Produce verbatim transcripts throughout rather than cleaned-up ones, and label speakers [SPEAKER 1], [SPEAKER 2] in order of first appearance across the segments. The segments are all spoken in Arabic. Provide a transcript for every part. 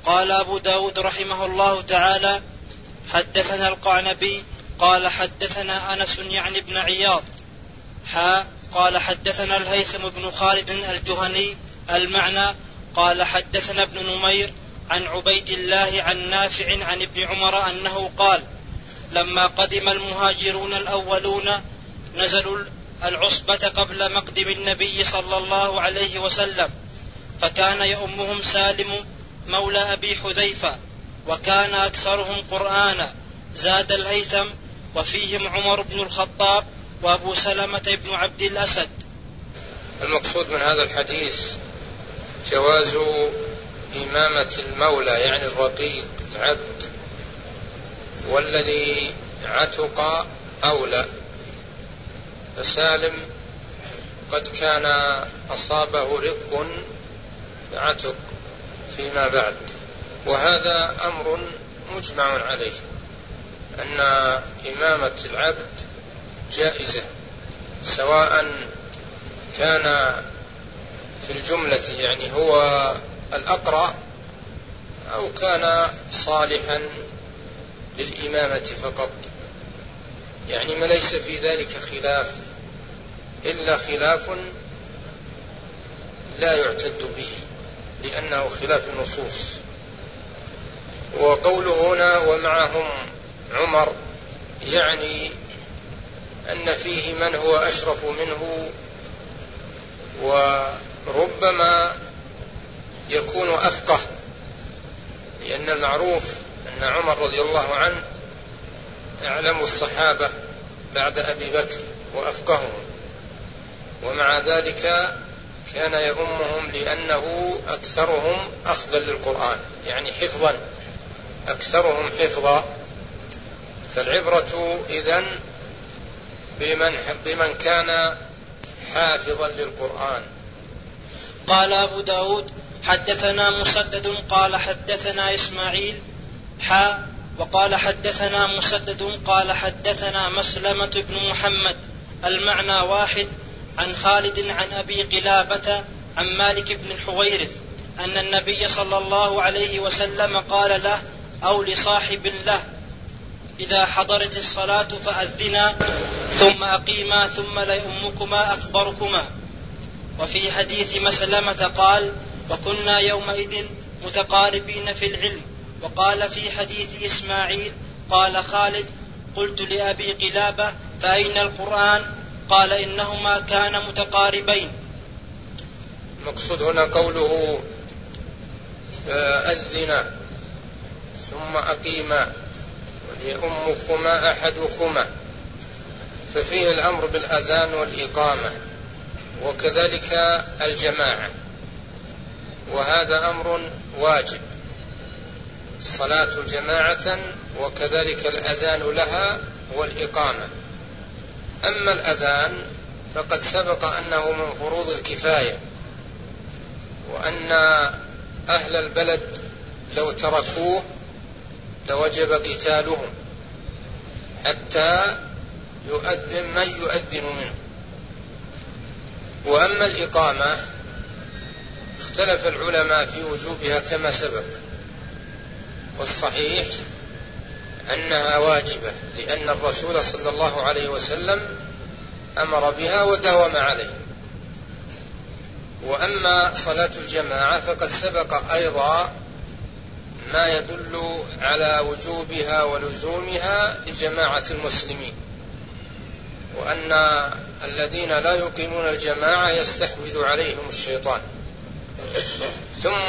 [SPEAKER 1] قال أبو داود رحمه الله تعالى: حدثنا القعنبي قال حدثنا أنس يعني ابن عياض حا قال حدثنا الهيثم بن خالد الجهني المعنى قال حدثنا ابن نمير عن عبيد الله عن نافع عن ابن عمر أنه قال: لما قدم المهاجرون الأولون نزلوا العصبة قبل مقدم النبي صلى الله عليه وسلم، فكان يؤمهم سالم مولى أبي حذيفة، وكان أكثرهم قرآنا، زاد الهيثم وفيهم عمر بن الخطاب وأبو سلمة بن عبد الأسد.
[SPEAKER 2] المقصود من هذا الحديث جواز إمامة المولى يعني الرقيق العبد، والذي عتق أولى. فسالم قد كان أصابه رق عتق فيما بعد، وهذا أمر مجمع عليه أن إمامة العبد جائزة، سواء كان في الجملة يعني هو الأقرأ أو كان صالحا للإمامة فقط، يعني ما ليس في ذلك خلاف إلا خلاف لا يعتد به لأنه خلاف النصوص. وقوله هنا ومعهم عمر يعني أن فيه من هو أشرف منه، وربما يكون أفقه، لأن المعروف أن عمر رضي الله عنه أعلم الصحابة بعد أبي بكر وأفقههم، ومع ذلك كان يؤمهم لأنه أكثرهم أخذا للقرآن يعني حفظا، أكثرهم حفظا. فالعبرة إذن بمن, بمن كان حافظا للقرآن.
[SPEAKER 1] قال أبو داود حدثنا مسدد قال حدثنا إسماعيل حا وقال حدثنا مسدد قال حدثنا مسلمة بن محمد المعنى واحد عن خالد عن أبي قلابة عن مالك بن الحويرث أن النبي صلى الله عليه وسلم قال له أو لصاحب له: إذا حضرت الصلاة فأذنا ثم أقيما ثم ليؤمكما أكبركما. وفي حديث مسلمة قال: وكنا يومئذ متقاربين في العلم. وقال في حديث إسماعيل قال خالد: قلت لأبي قلابة: فأين القرآن؟ قال: إنهما كان متقاربين.
[SPEAKER 2] المقصود هنا قوله فأذنا ثم أقيما وليؤمكما أحدكما، ففيه الأمر بالأذان والإقامة وكذلك الجماعة، وهذا أمر واجب، الصلاة جماعة وكذلك الأذان لها والإقامة. أما الأذان فقد سبق أنه من فروض الكفاية، وأن أهل البلد لو تركوه لوجب قتالهم حتى يؤذن من يؤذن منه. وأما الإقامة اختلف العلماء في وجوبها كما سبق، والصحيح أنها واجبة لأن الرسول صلى الله عليه وسلم أمر بها وداوم عليه. وأما صلاة الجماعة فقد سبق أيضا ما يدل على وجوبها ولزومها لجماعة المسلمين، وأن الذين لا يقيمون الجماعة يستحوذ عليهم الشيطان. ثم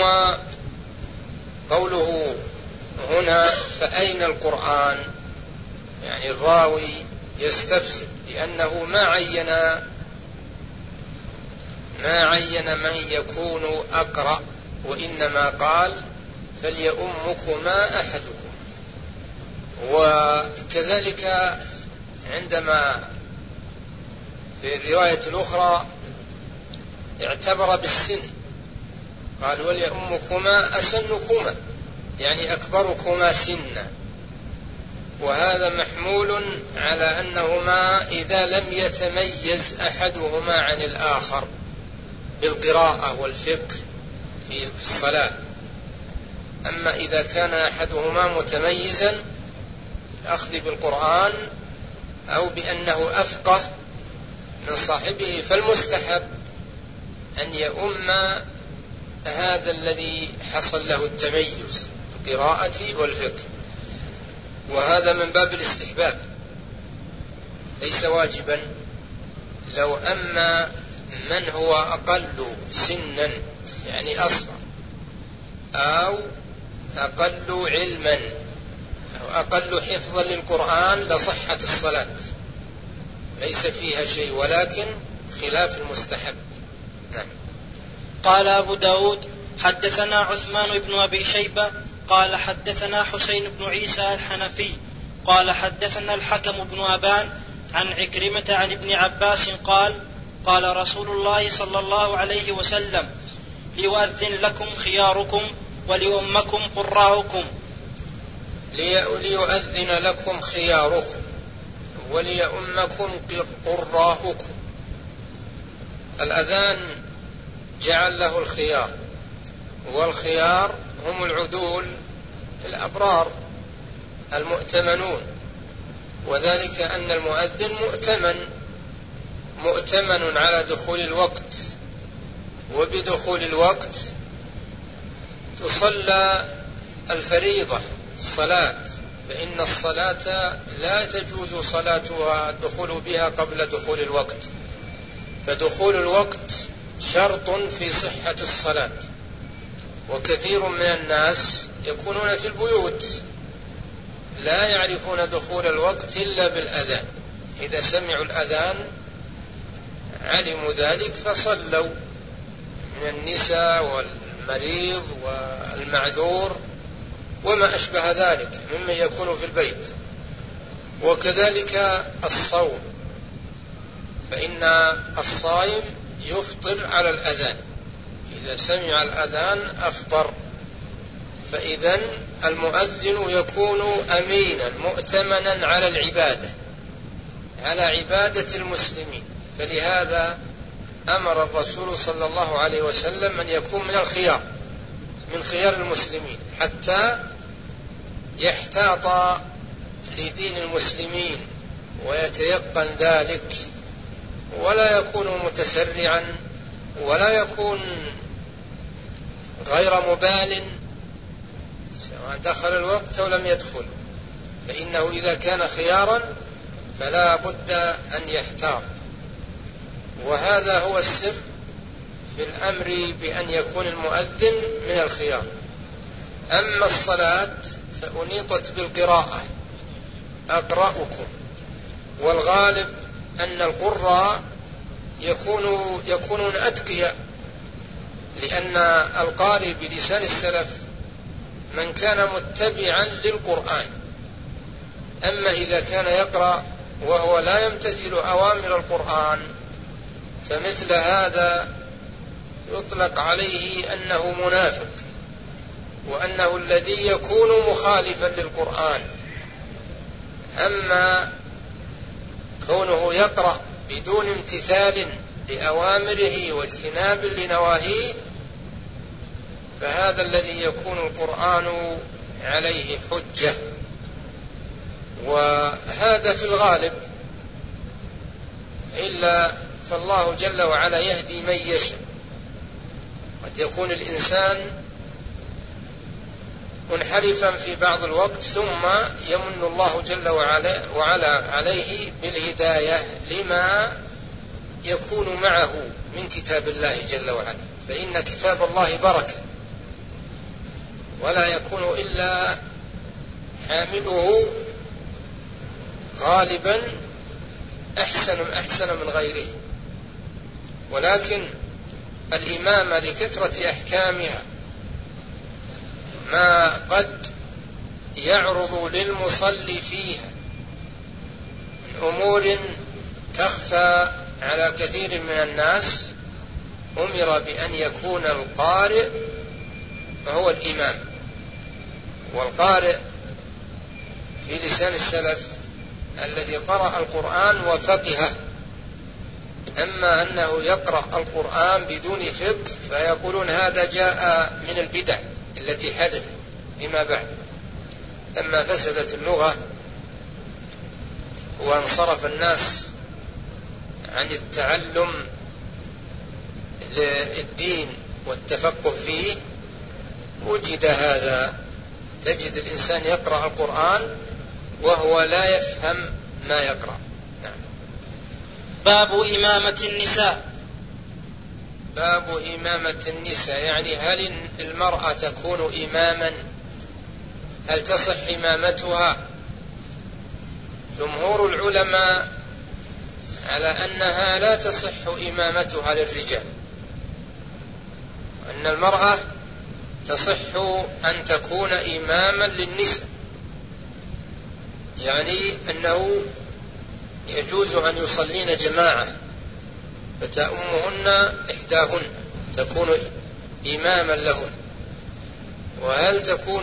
[SPEAKER 2] قوله هنا فأين القرآن، يعني الراوي يستفسر لأنه ما عين ما عين من يكون أقرأ، وإنما قال فليؤمكما أحدكم. وكذلك عندما في الرواية الأخرى اعتبر بالسن، قال وليؤمكما أسنكما يعني أكبركما سنا، وهذا محمول على أنهما إذا لم يتميز أحدهما عن الآخر بالقراءة والفقه في الصلاة. أما إذا كان أحدهما متميزا الأخذ بالقرآن أو بأنه أفقه من صاحبه فالمستحب أن يؤم هذا الذي حصل له التميز القراءة والفقه، وهذا من باب الاستحباب ليس واجبا. لو أما من هو أقل سنا يعني أصغر أو أقل علما أو أقل حفظا للقرآن لصحت الصلاة، ليس فيها شيء ولكن خلاف المستحب. نعم.
[SPEAKER 1] قال أبو داود حدثنا عثمان بن أبي شيبة قال حدثنا حسين بن عيسى الحنفي قال حدثنا الحكم بن أبان عن عكرمة عن ابن عباس قال قال رسول الله صلى الله عليه وسلم ليؤذن لكم خياركم وليؤمكم قراءكم.
[SPEAKER 2] ليؤذن لكم خياركم وليؤمكم قراءكم. الأذان جعل له الخيار، والخيار هم العدول الأبرار المؤتمنون، وذلك أن المؤذن مؤتمن مؤتمن على دخول الوقت، وبدخول الوقت تصلى الفريضة الصلاة، فإن الصلاة لا تجوز صلاتها الدخول بها قبل دخول الوقت، فدخول الوقت شرط في صحة الصلاة. وكثير من الناس يكونون في البيوت لا يعرفون دخول الوقت إلا بالأذان، إذا سمعوا الأذان علموا ذلك فصلوا، من النساء والمريض والمعذور وما أشبه ذلك ممن يكون في البيت. وكذلك الصوم، فإن الصائم يفطر على الأذان، إذا سمع الأذان أفطر. فإذن المؤذن يكون أمينا مؤتمنا على العبادة، على عبادة المسلمين، فلهذا أمر الرسول صلى الله عليه وسلم أن يكون من الخيار من خيار المسلمين حتى يحتاط لدين المسلمين ويتيقن ذلك، ولا يكون متسرعا ولا يكون غير مبال سواء دخل الوقت أو لم يدخل، فإنه إذا كان خيارا فلا بد أن يحتاط. وهذا هو السر في الأمر بأن يكون المؤذن من الخيار. أما الصلاة فأنيطت بالقراءة أقرأكم، والغالب أن القراء يكونوا يكونون أتقياء، لأن القارئ بلسان السلف من كان متبعا للقرآن. أما إذا كان يقرأ وهو لا يمتثل أوامر القرآن فمثل هذا يطلق عليه أنه منافق، وأنه الذي يكون مخالفا للقرآن. أما كونه يقرأ بدون امتثال لأوامره واجتناب لنواهيه فهذا الذي يكون القرآن عليه حجة. وهذا في الغالب، إلا فالله جل وعلا يهدي من يشاء. قد يكون الإنسان منحرفا في بعض الوقت ثم يمن الله جل وعلا, وعلا عليه بالهداية لما يكون معه من كتاب الله جل وعلا، فإن كتاب الله بركة ولا يكون إلا حامله غالبا أحسن أحسن من غيره. ولكن الإمامة لكثرة أحكامها ما قد يعرض للمصلي فيها من أمور تخفى على كثير من الناس، أمر بأن يكون القارئ هو الإمام. والقارئ في لسان السلف الذي قرأ القرآن وفقهه. أما أنه يقرأ القرآن بدون فقه فيقولون هذا جاء من البدع التي حدثت، فيما بعد لما فسدت اللغة وانصرف الناس عن التعلم للدين والتفقه فيه وجد هذا. تجد الإنسان يقرأ القرآن وهو لا يفهم ما يقرأ. نعم.
[SPEAKER 1] باب إمامة النساء.
[SPEAKER 2] باب إمامة النساء يعني هل المرأة تكون إماما؟ هل تصح إمامتها؟ جمهور العلماء على أنها لا تصح إمامتها للرجال، أن المرأة تصح أن تكون إماما للنساء، يعني أنه يجوز أن يصلين جماعة فتأمهن إحداهن تكون إماما لهن. وهل تكون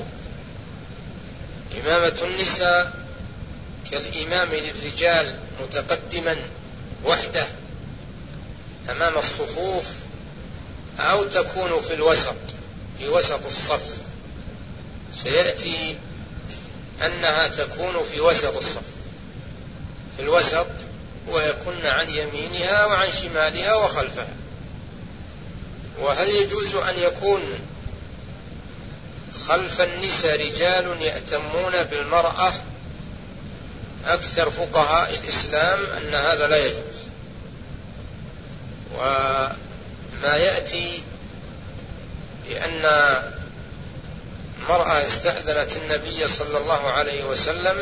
[SPEAKER 2] إمامة النساء كالإمام للرجال متقدما وحده أمام الصفوف، أو تكون في الوسط في وسط الصف؟ سيأتي أنها تكون في وسط الصف، في الوسط، ويكون عن يمينها وعن شمالها وخلفها. وهل يجوز أن يكون خلف النساء رجال يأتمون بالمرأة؟ أكثر فقهاء الإسلام أن هذا لا يجوز. وما يأتي بأن مرأة استأذنت النبي صلى الله عليه وسلم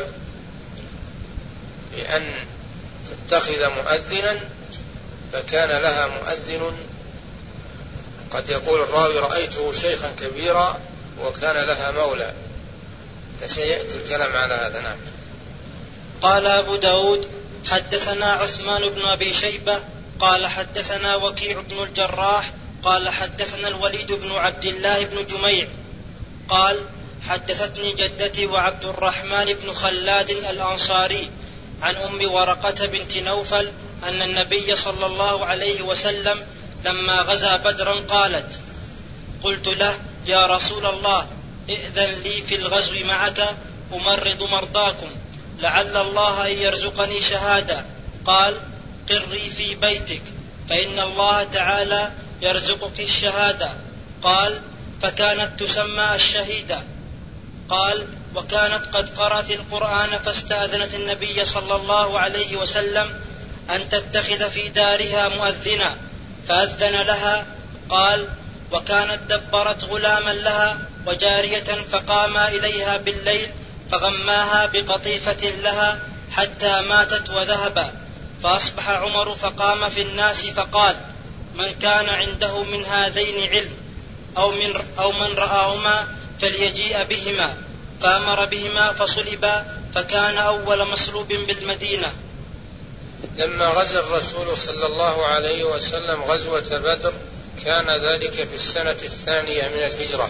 [SPEAKER 2] بأن تتخذ مؤذنا، فكان لها مؤذن، قد يقول الراوي رأيته شيخا كبيرا وكان لها مولى، فسيأتي الكلام على هذا. نعم.
[SPEAKER 1] قال أبو داود حدثنا عثمان بن أبي شيبة قال حدثنا وكيع بن الجراح قال حدثنا الوليد بن عبد الله بن جميع قال حدثتني جدتي وعبد الرحمن بن خلاد الأنصاري عن أم ورقة بنت نوفل أن النبي صلى الله عليه وسلم لما غزا بدرا قالت: قلت له: يا رسول الله، ائذن لي في الغزو معك أمرض مرضاكم، لعل الله أن يرزقني شهادة. قال: قري في بيتك فإن الله تعالى يرزقك الشهادة. قال: فكانت تسمى الشهيدة. قال: وكانت قد قرأت القرآن فاستأذنت النبي صلى الله عليه وسلم أن تتخذ في دارها مؤذنا فأذن لها. قال: وكانت دبرت غلاما لها وجارية فقاما إليها بالليل فغماها بقطيفة لها حتى ماتت وذهبا. فأصبح عمر فقام في الناس فقال: من كان عنده من هذين علم أو من, أو من رآهما فليجيء بهما. فأمر بهما فصلبا، فكان أول مصلوب بالمدينة.
[SPEAKER 2] لما غزا الرسول صلى الله عليه وسلم غزوة بدر كان ذلك في السنة الثانية من الهجرة،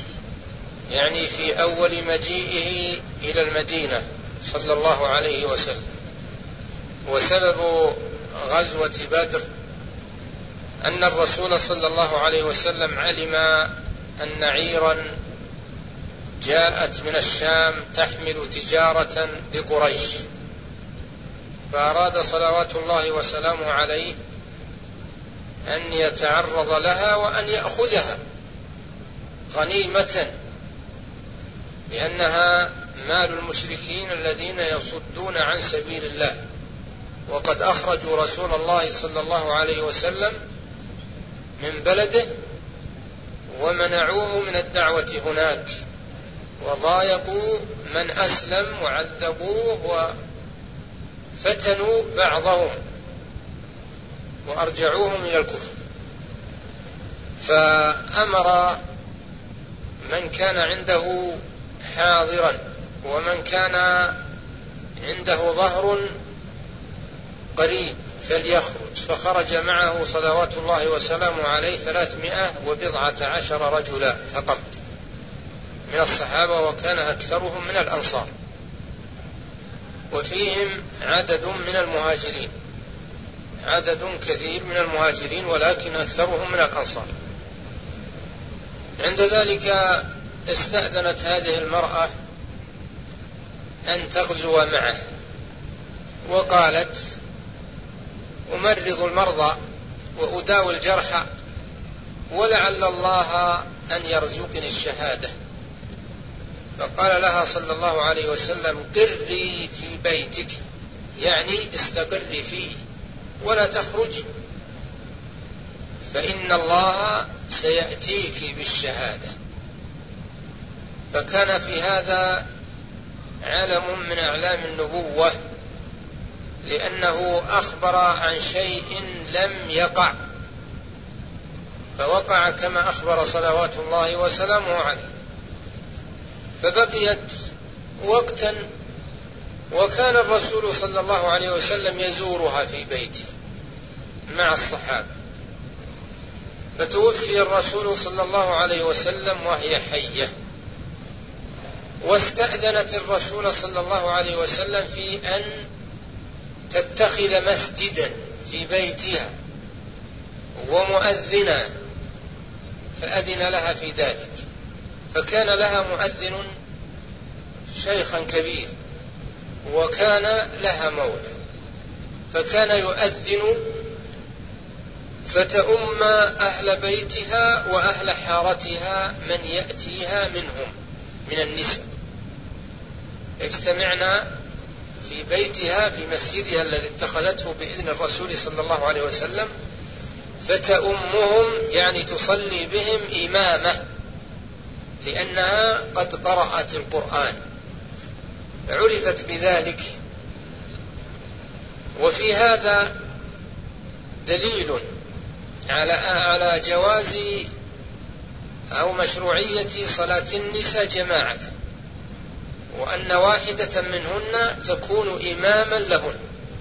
[SPEAKER 2] يعني في أول مجيئه إلى المدينة صلى الله عليه وسلم. وسبب غزوة بدر أن الرسول صلى الله عليه وسلم علم أن عيرا جاءت من الشام تحمل تجارة لقريش، فأراد صلوات الله وسلامه عليه أن يتعرض لها وأن يأخذها غنيمة، لأنها مال المشركين الذين يصدون عن سبيل الله، وقد أخرجوا رسول الله صلى الله عليه وسلم من بلده ومنعوه من الدعوة هناك، وضايقوا من أسلم وعذبوه وفتنوا بعضهم وأرجعوهم إلى الكفر. فأمر من كان عنده حاضرا ومن كان عنده ظهر قريب فليخرج، فخرج معه صلوات الله وسلامه عليه ثلاثمائة وبضعة عشر رجلا فقط من الصحابة، وكان أكثرهم من الأنصار، وفيهم عدد من المهاجرين، عدد كثير من المهاجرين ولكن أكثرهم من الأنصار. عند ذلك استأذنت هذه المرأة أن تغزو معه، وقالت: أمرض المرضى وأداوي الجرحى، ولعل الله أن يرزقني الشهادة. فقال لها صلى الله عليه وسلم: قري في بيتك، يعني استقري فيه ولا تخرجي، فإن الله سيأتيك بالشهادة. فكان في هذا علم من أعلام النبوة، لأنه أخبر عن شيء لم يقع، فوقع كما أخبر صلوات الله وسلامه عليه. فبقيت وقتا، وكان الرسول صلى الله عليه وسلم يزورها في بيته مع الصحابة، فتوفي الرسول صلى الله عليه وسلم وهي حية، واستأذنت الرسول صلى الله عليه وسلم في أن تتخذ مسجدا في بيتها ومؤذنا، فأذن لها في ذلك. فكان لها مؤذن شيخا كبير، وكان لها مولى، فكان يؤذن فتؤم أهل بيتها وأهل حارتها من يأتيها منهم من النساء، اجتمعنا في بيتها في مسجدها الذي اتخذته بإذن الرسول صلى الله عليه وسلم، فتؤمهم يعني تصلي بهم إمامة، لأنها قد قرأت القرآن، عرفت بذلك. وفي هذا دليل على على جواز أو مشروعية صلاة النساء جماعة، وأن واحدة منهن تكون إماما لهن،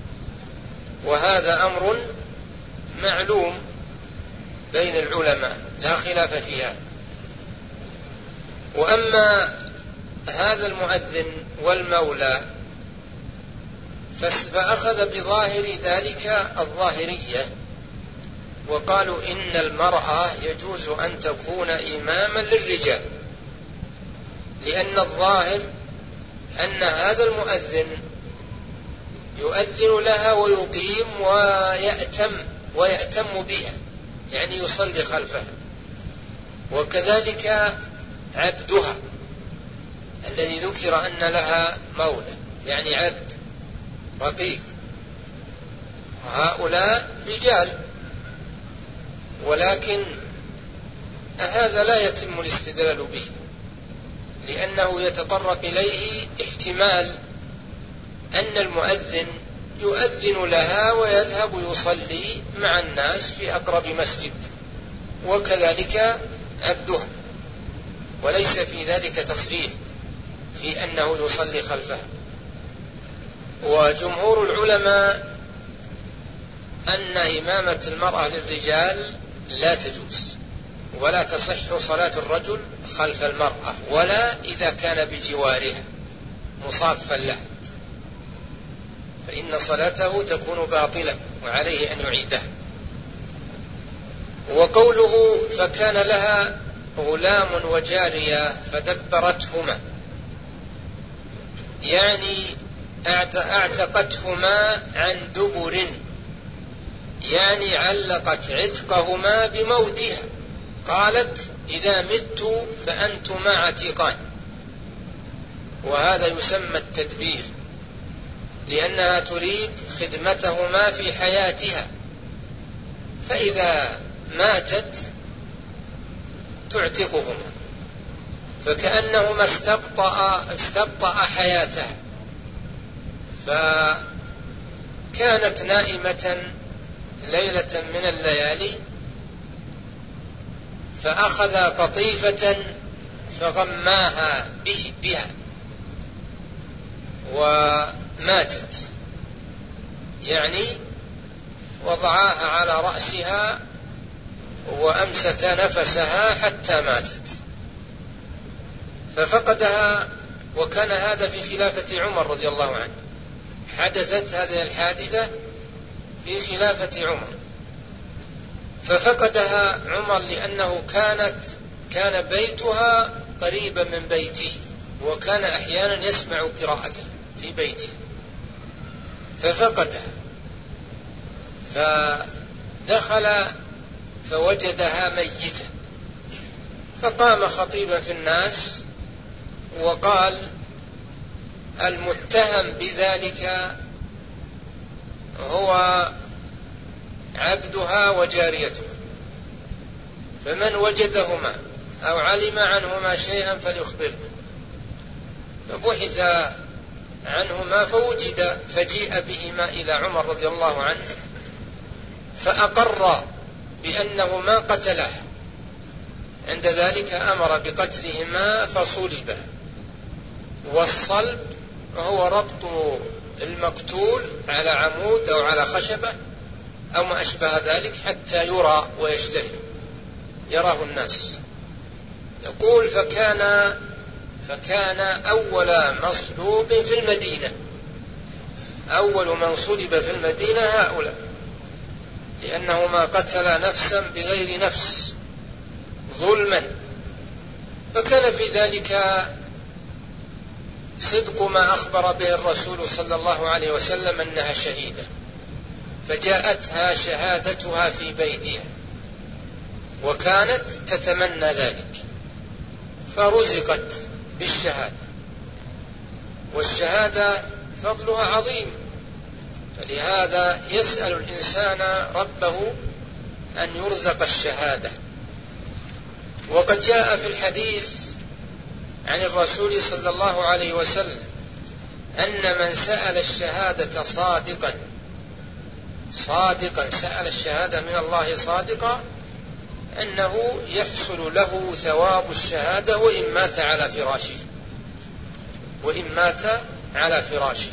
[SPEAKER 2] وهذا أمر معلوم بين العلماء لا خلاف فيها. وأما هذا المؤذن والمولى فأخذ بظاهر ذلك الظاهرية، وقالوا إن المرأة يجوز أن تكون إماما للرجال، لأن الظاهر أن هذا المؤذن يؤذن لها ويقيم ويأتم ويأتم بها، يعني يصلي خلفها. وكذلك عبدها الذي ذكر أن لها مولى، يعني عبد رقيق، هؤلاء رجال، ولكن هذا لا يتم الاستدلال به، لأنه يتطرق إليه احتمال أن المؤذن يؤذن لها ويذهب يصلي مع الناس في أقرب مسجد، وكذلك عبدها، وليس في ذلك تصريح في أنه يصلي خلفها. وجمهور العلماء أن إمامة المرأة للرجال لا تجوز، ولا تصح صلاة الرجل خلف المرأة، ولا إذا كان بجوارها مصافا له، فإن صلاته تكون باطلة وعليه أن يعيدها. وقوله فكان لها غلام وجارية فدبرتهما، يعني اعتقتهما عن دبر، يعني علقت عتقهما بموتها، قالت إذا مت فأنتما عتيقان. وهذا يسمى التدبير، لأنها تريد خدمتهما في حياتها، فإذا ماتت تعتقهما، فكأنهما استبطأ, استبطأ حياتها. فكانت نائمة ليلة من الليالي، فأخذ قطيفة فغماها به بها وماتت، يعني وضعاها على رأسها وأمسك نفسها حتى ماتت، ففقدها. وكان هذا في خلافة عمر رضي الله عنه، حدثت هذه الحادثة في خلافة عمر، ففقدها عمر لأنه كانت كان بيتها قريبا من بيته، وكان أحيانا يسمع قراءته في بيته ففقدها، فدخل فوجدها ميتة، فقام خطيبا في الناس وقال: المتهم بذلك هو عبدها وجاريتها، فمن وجدهما أو علم عنهما شيئا فليخبره. فبحث عنهما فوجد، فجيء بهما إلى عمر رضي الله عنه فأقر بأنه ما قتله. عند ذلك أمر بقتلهما فصلبا، والصلب هو ربط المقتول على عمود أو على خشبة أو ما أشبه ذلك حتى يرى ويشتهر، يراه الناس. يقول: فكان فكان أول مصلوب في المدينة، أول من صلب في المدينة هؤلاء، لأنه ما قتل نفسا بغير نفس ظلما. فكان في ذلك صدق ما أخبر به الرسول صلى الله عليه وسلم أنها شهيدة، فجاءتها شهادتها في بيتها، وكانت تتمنى ذلك، فرزقت بالشهادة، والشهادة فضلها عظيم، فلهذا يسأل الإنسان ربه أن يرزق الشهادة. وقد جاء في الحديث عن الرسول صلى الله عليه وسلم أن من سأل الشهادة صادقا صادقا سأل الشهادة من الله صادقا أنه يحصل له ثواب الشهادة وإن مات على فراشه وإن مات على فراشه.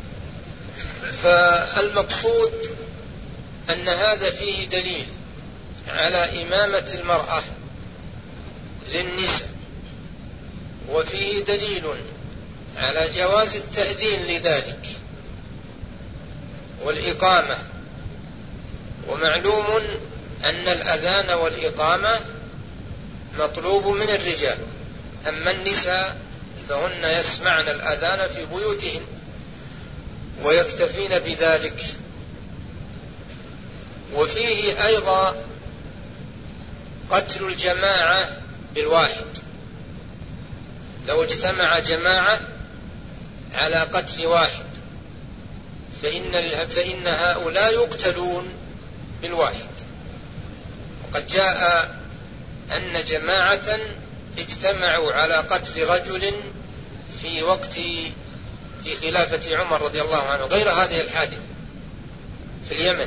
[SPEAKER 2] فالمقصود أن هذا فيه دليل على إمامة المرأة للنساء، وفيه دليل على جواز التأذين لذلك والإقامة. ومعلوم أن الأذان والإقامة مطلوب من الرجال، أما النساء فهن يسمعن الأذان في بيوتهن ويكتفين بذلك. وفيه أيضا قتل الجماعة بالواحد، لو اجتمع جماعة على قتل واحد فإن, فإن هؤلاء يقتلون بالواحد. وقد جاء أن جماعة اجتمعوا على قتل رجل في وقت في خلافة عمر رضي الله عنه غير هذه الحادثة في اليمن،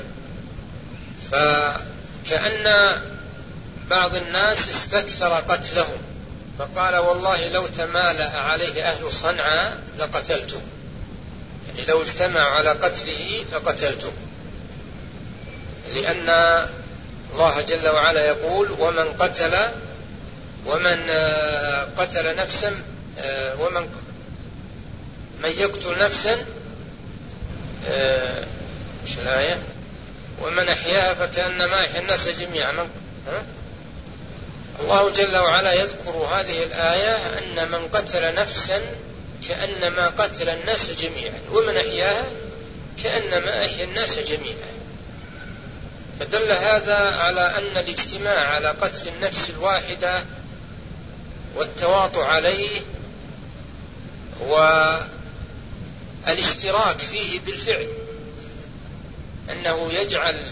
[SPEAKER 2] فكأن بعض الناس استكثر قتلهم فقال: والله لو تمالأ عليه أهل صنعاء لقتلته، يعني لو اجتمعوا على قتله لقتلته، لأن الله جل وعلا يقول: ومن قتل ومن قتل نفسا ومن من يقتل نفسا مش الآية ومن أحياها فكأنما أحيا الناس جميعا. الله جل وعلا يذكر هذه الآية أن من قتل نفسا كأنما قتل الناس جميعا، ومن أحياها كأنما أحيا الناس جميعا. فدل هذا على أن الاجتماع على قتل النفس الواحدة والتواطؤ عليه والاشتراك فيه بالفعل أنه يجعل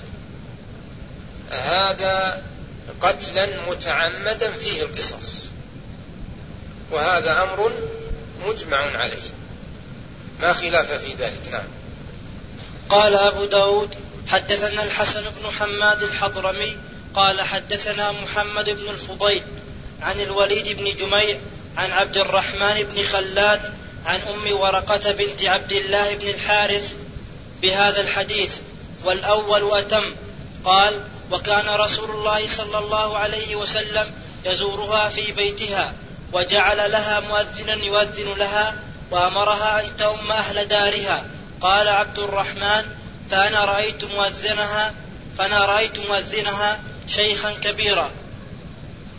[SPEAKER 2] هذا قتلا متعمدا فيه القصاص، وهذا أمر مجمع عليه ما خلاف في ذلك. نعم.
[SPEAKER 1] قال أبو داود: حدثنا الحسن بن حماد الحضرمي قال حدثنا محمد بن الفضيل عن الوليد بن جميع عن عبد الرحمن بن خلاد عن أم ورقة بنت عبد الله بن الحارث بهذا الحديث، والأول أتم. قال: وكان رسول الله صلى الله عليه وسلم يزورها في بيتها، وجعل لها مؤذنا يؤذن لها، وأمرها أن تؤم أهل دارها. قال عبد الرحمن: فأنا رأيت مؤذنها فأنا رأيت مؤذنها شيخا كبيرا.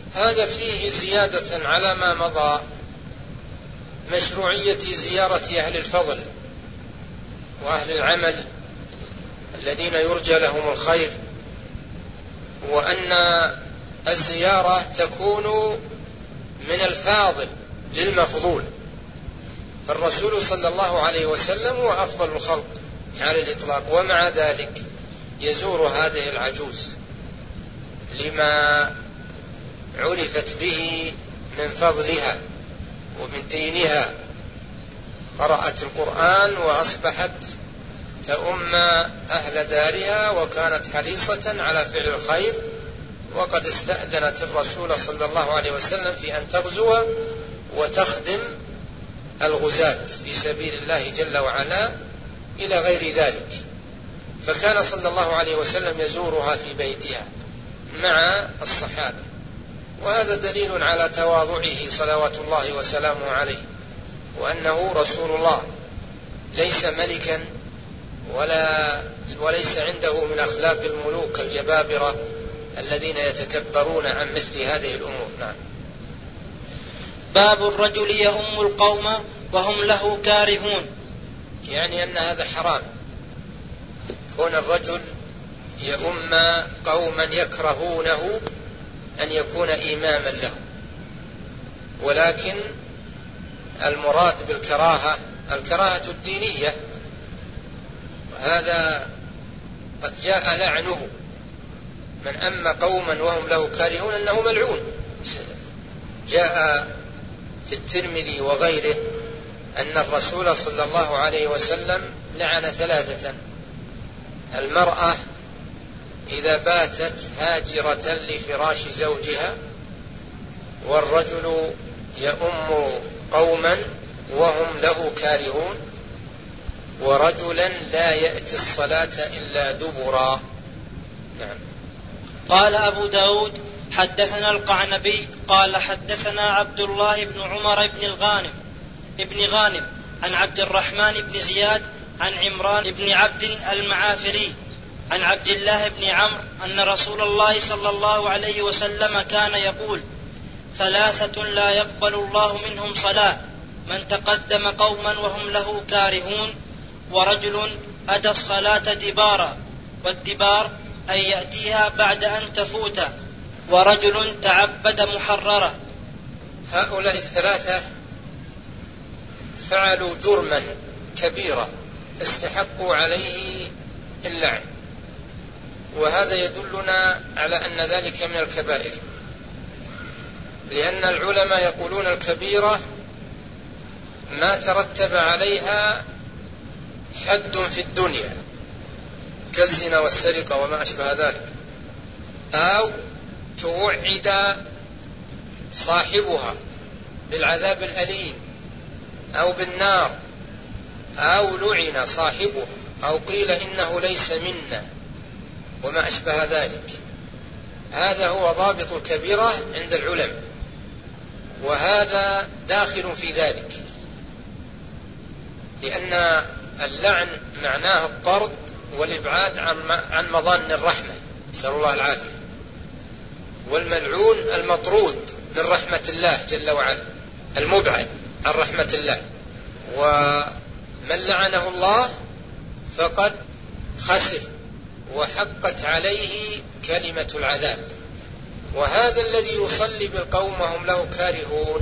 [SPEAKER 2] هذا فيه زيادة على ما مضى، مشروعية زيارة أهل الفضل وأهل العمل الذين يرجى لهم الخير، وأن الزيارة تكون من الفاضل للمفضول، فالرسول صلى الله عليه وسلم هو أفضل الخلق على الإطلاق، ومع ذلك يزور هذه العجوز لما عرفت به من فضلها ومن دينها، قرأت القرآن وأصبحت تؤم أهل دارها وكانت حريصة على فعل الخير، وقد استأذنت الرسول صلى الله عليه وسلم في أن تغزو وتخدم الغزاة في سبيل الله جل وعلا إلى غير ذلك، فكان صلى الله عليه وسلم يزورها في بيتها مع الصحابة، وهذا دليل على تواضعه صلوات الله وسلامه عليه، وأنه رسول الله ليس ملكا ولا وليس عنده من أخلاق الملوك الجبابرة الذين يتكبرون عن مثل هذه الأمور. نعم.
[SPEAKER 1] باب الرجل يهم القوم وهم له كارهون،
[SPEAKER 2] يعني أن هذا حرام، كون الرجل يؤم قوما يكرهونه أن يكون إماما له، ولكن المراد بالكراهة الكراهة الدينية، هذا قد جاء لعنه، من أما قوما وهم له كارهون أنه ملعون. جاء في الترمذي وغيره أن الرسول صلى الله عليه وسلم لعن ثلاثة: المرأة إذا باتت هاجرة لفراش زوجها، والرجل يؤم قوما وهم له كارهون، ورجلا لا يأتي الصلاة إلا دبرا. نعم.
[SPEAKER 1] قال أبو داود حدثنا القعنبي قال حدثنا عبد الله بن عمر بن الغانم ابن غانم عن عبد الرحمن بن زياد عن عمران بن عبد المعافري عن عبد الله بن عمرو أن رسول الله صلى الله عليه وسلم كان يقول: ثلاثة لا يقبل الله منهم صلاة: من تقدم قوما وهم له كارهون، ورجل أتى الصلاة دبارا، والدبار أن يأتيها بعد أن تفوت، ورجل تعبد محررة.
[SPEAKER 2] هؤلاء الثلاثة فعلوا جرما كبيرا استحقوا عليه اللعن، وهذا يدلنا على أن ذلك من الكبائر، لأن العلماء يقولون الكبيرة ما ترتب عليها حد في الدنيا كالزنا والسرقة وما أشبه ذلك، أو توعد صاحبها بالعذاب الأليم أو بالنار، أو لعن صاحبها، أو قيل إنه ليس منا وما أشبه ذلك. هذا هو ضابط الكبيرة عند العلماء، وهذا داخل في ذلك، لأن اللعن معناه الطرد والإبعاد عن مظان الرحمة، نسأل الله العافية، والملعون المطرود من رحمة الله جل وعلا، المبعد عن رحمة الله، ومن لعنه الله فقد خسر وحقت عليه كلمة العذاب. وهذا الذي يصلي بالقوم وهم له كارهون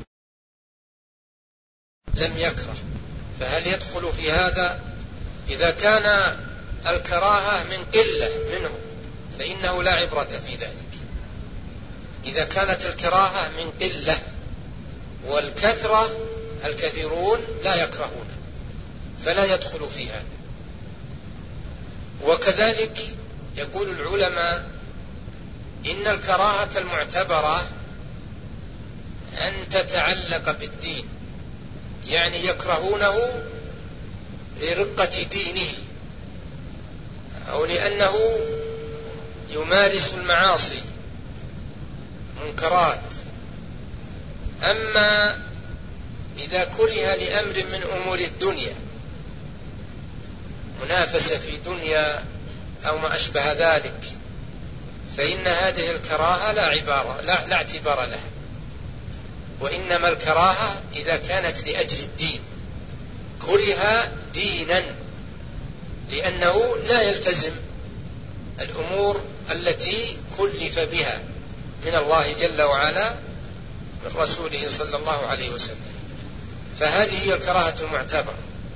[SPEAKER 2] لم يكره، فهل يدخل في هذا؟ إذا كان الكراهة من قلة منه فإنه لا عبرة في ذلك. إذا كانت الكراهة من قلة، والكثرة الكثيرون لا يكرهون، فلا يدخل في هذا. وكذلك يقول العلماء إن الكراهة المعتبرة أن تتعلق بالدين، يعني يكرهونه لرقة دينه أو لأنه يمارس المعاصي منكرات. أما إذا كره لأمر من أمور الدنيا، منافسة في دنيا أو ما أشبه ذلك، فإن هذه الكراهة لا عبارة لا, لا اعتبار لها، وإنما الكراهة إذا كانت لأجل الدين، كره دينا لأنه لا يلتزم الأمور التي كلف بها من الله جل وعلا من رسوله صلى الله عليه وسلم، فهذه هي الكراهة المعتبرة.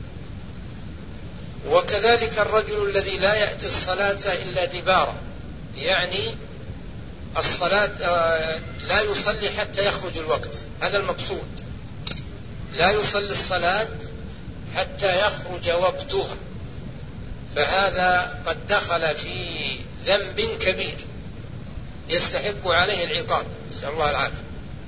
[SPEAKER 2] وكذلك الرجل الذي لا يأتي الصلاة إلا دبارا، يعني الصلاة لا يصلي حتى يخرج الوقت، هذا المقصود، لا يصلي الصلاة حتى يخرج وقتها، فهذا قد دخل في ذنب كبير يستحق عليه العقاب، نسأل الله العافية.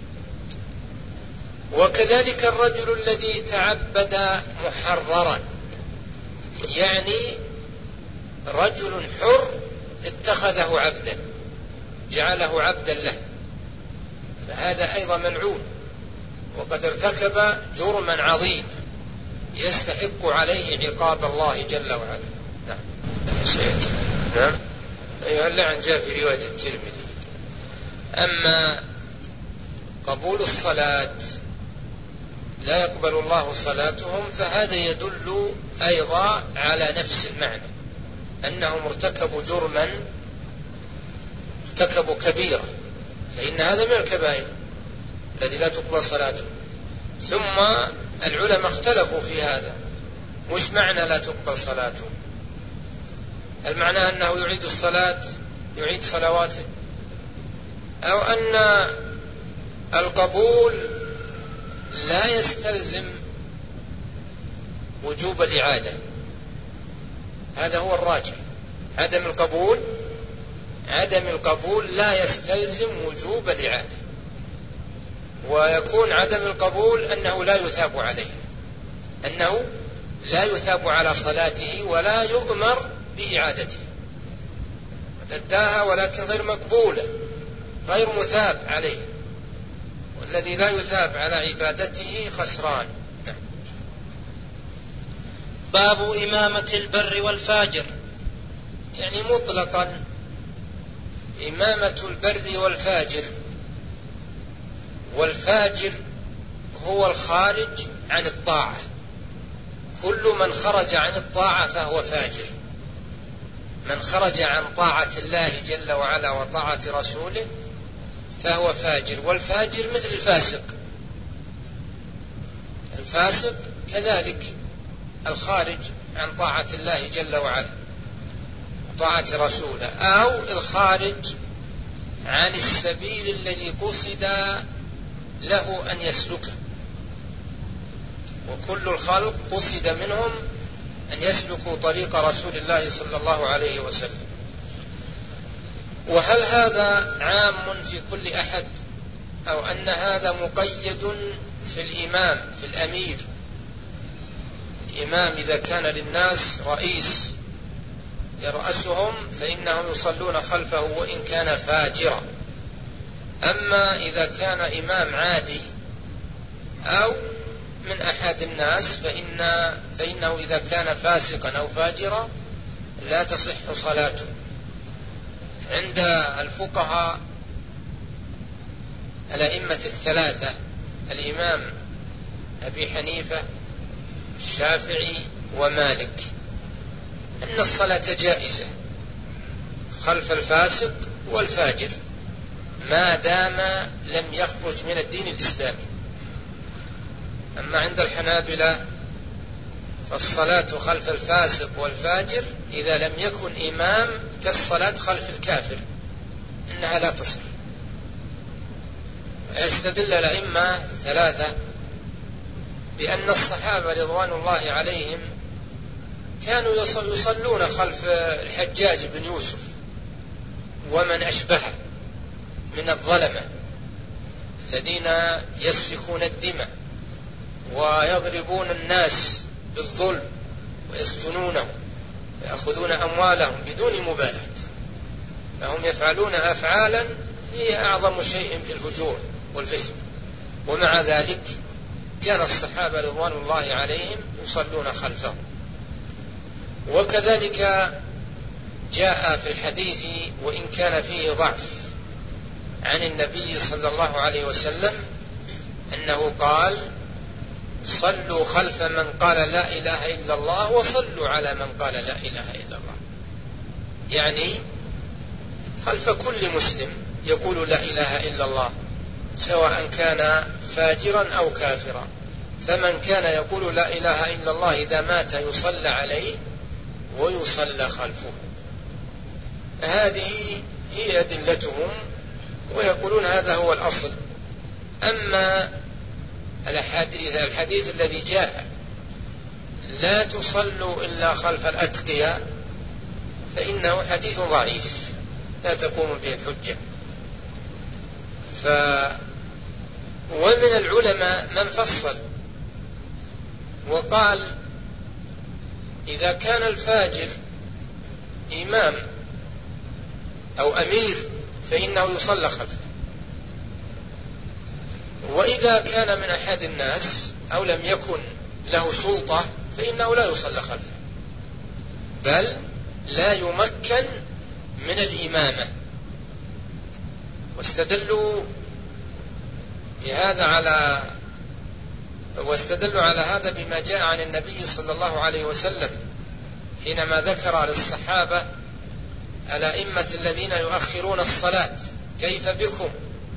[SPEAKER 2] وكذلك الرجل الذي تعبد محررا، يعني رجل حر اتخذه عبدا جعله عبدا له، فهذا أيضا ملعون وقد ارتكب جرما عظيما يستحق عليه عقاب الله جل وعلا. نعم. نعم. أيها اللعن جاء في رواية الترمذي. أما قبول الصلاة لا يقبل الله صلاتهم، فهذا يدل أيضا على نفس المعنى، أنهم ارتكبوا جرما، ارتكبوا كبيرة، فإن هذا من الكبائر الذي لا تقبل صلاته. ثم العلماء اختلفوا في هذا، وش معنى لا تقبل صلاته؟ المعنى أنه يعيد الصلاة، يعيد صلواته، أو أن القبول لا يستلزم وجوب الإعادة، هذا هو الراجح. عدم القبول عدم القبول لا يستلزم وجوب الإعادة، ويكون عدم القبول أنه لا يثاب عليه، أنه لا يثاب على صلاته ولا يؤمر بإعادته، أداها ولكن غير مقبولة، غير مثاب عليه، والذي لا يثاب على عبادته خسران. نعم.
[SPEAKER 1] باب إمامة البر والفاجر،
[SPEAKER 2] يعني مطلقا إمامة البر والفاجر. والفاجر هو الخارج عن الطاعة، كل من خرج عن الطاعة فهو فاجر، من خرج عن طاعة الله جل وعلا وطاعة رسوله فهو فاجر. والفاجر مثل الفاسق، الفاسق كذلك الخارج عن طاعة الله جل وعلا وطاعة رسوله، أو الخارج عن السبيل الذي قصد له أن يسلكه، وكل الخلق قصد منهم أن يسلكوا طريق رسول الله صلى الله عليه وسلم. وهل هذا عام في كل أحد، أو أن هذا مقيد في الإمام، في الأمير؟ الإمام إذا كان للناس رئيس يرأسهم فإنهم يصلون خلفه وإن كان فاجرا، أما إذا كان إمام عادي أو من أحد الناس فإن فإنه إذا كان فاسقا أو فاجرا لا تصح صلاته. عند الفقهاء الأئمة الثلاثة، الإمام أبي حنيفة الشافعي ومالك، أن الصلاة جائزة خلف الفاسق والفاجر ما دام لم يخرج من الدين الإسلامي. أما عند الحنابلة فالصلاة خلف الفاسق والفاجر إذا لم يكن إمام كالصلاة خلف الكافر إنها لا تصح. يستدل الأئمة ثلاثة بأن الصحابة رضوان الله عليهم كانوا يصلون خلف الحجاج بن يوسف ومن أشبهه من الظلمة الذين يسفكون الدماء ويضربون الناس بالظلم ويسجنونهم ويأخذون أموالهم بدون مبالاة، فهم يفعلون أفعالا هي أعظم شيء في الفجور والفسق، ومع ذلك كان الصحابة رضوان الله عليهم يصلون خلفهم. وكذلك جاء في الحديث وإن كان فيه ضعف عن النبي صلى الله عليه وسلم أنه قال: صلوا خلف من قال لا إله إلا الله وصلوا على من قال لا إله إلا الله، يعني خلف كل مسلم يقول لا إله إلا الله سواء كان فاجرا أو كافرا، فمن كان يقول لا إله إلا الله إذا مات يصلى عليه ويصلى خلفه. هذه هي أدلتهم ويقولون هذا هو الأصل. أما الحديث, الحديث الذي جاء لا تصلوا إلا خلف الأتقياء فإنه حديث ضعيف لا تقوم به الحجة. ف ومن العلماء من فصل وقال: إذا كان الفاجر إمام أو أمير فإنه يصلى خلفه، وإذا كان من أحد الناس أو لم يكن له سلطة فإنه لا يصلى خلفه، بل لا يمكن من الإمامة. واستدلوا بهذا على واستدلوا على هذا بما جاء عن النبي صلى الله عليه وسلم حينما ذكر للصحابة الأئمة الذين يؤخرون الصلاة: كيف بكم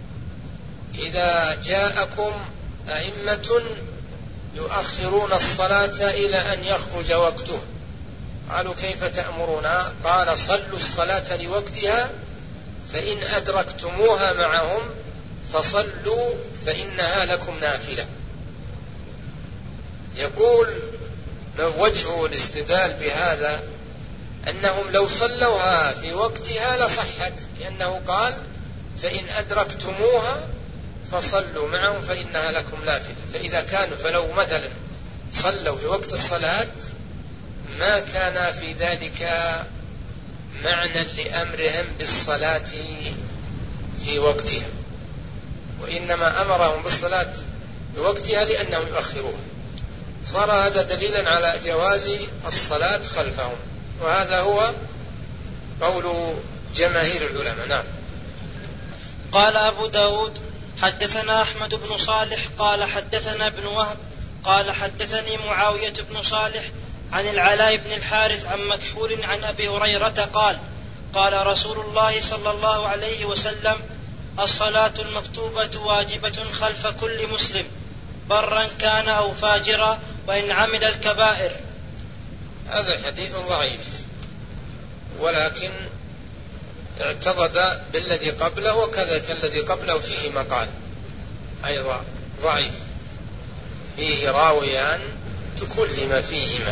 [SPEAKER 2] إذا جاءكم أئمة يؤخرون الصلاة إلى أن يخرج وقته؟ قالوا: كيف تأمرنا؟ قال: صلوا الصلاة لوقتها، فإن أدركتموها معهم فصلوا فإنها لكم نافلة. يقول وجه الاستدلال بهذا أنهم لو صلوها في وقتها لصحت، لأنه قال: فإن أدركتموها فصلوا معهم فإنها لكم نافلة. فإذا كانوا فلو مثلا صلوا في وقت الصلاة ما كان في ذلك معنى لأمرهم بالصلاة في وقتها، وإنما أمرهم بالصلاة في وقتها لأنهم يؤخروها. صار هذا دليلا على جواز الصلاة خلفهم، وهذا هو قول جماهير العلماء. نعم.
[SPEAKER 1] قال أبو داود: حدثنا أحمد بن صالح قال حدثنا ابن وهب قال حدثني معاوية بن صالح عن العلاء بن الحارث عن مكحول عن أبي هريرة قال: قال رسول الله صلى الله عليه وسلم: الصلاة المكتوبة واجبة خلف كل مسلم برا كان أو فاجرا وإن عمل الكبائر.
[SPEAKER 2] هذا حديث ضعيف، ولكن اعتضد بالذي قبله، وكذلك الذي قبله فيه مقال أيضا ضعيف، فيه راويان تكلم فيهما.